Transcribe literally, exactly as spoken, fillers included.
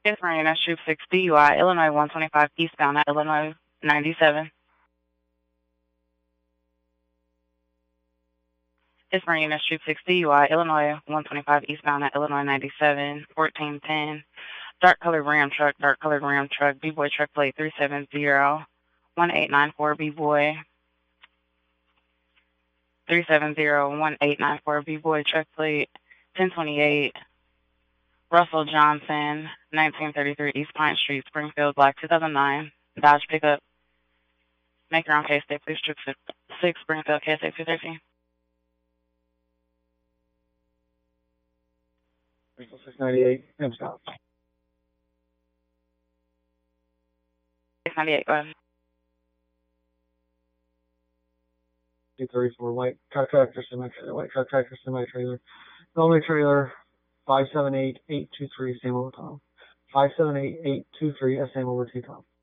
Yes, Marine, that's Troop six D U I, Illinois one twenty-five eastbound at Illinois ninety-seven. Yes, Marine, that's Troop six D U I, Illinois one twenty-five eastbound at Illinois ninety-seven, fourteen ten. Dark colored Ram truck, dark colored Ram truck, B-Boy truck plate three seven zero one eight nine four B-Boy. three seven zero one eight nine four B-Boy truck plate ten twenty-eight. Russell Johnson, nineteen thirty-three East Pine Street, Springfield, Black, two thousand nine. Dodge pickup. Make your own case, stay please, Troop six, Springfield, K S A two thirteen. Springfield six ninety-eight, M stop. six ninety-eight, go ahead. two thirty-four, white truck tractor, semi-trailer, white truck tractor, semi-trailer. Only trailer, five seven eight eight two three, same over Tom. five seven eight eight two three, same over T Tom.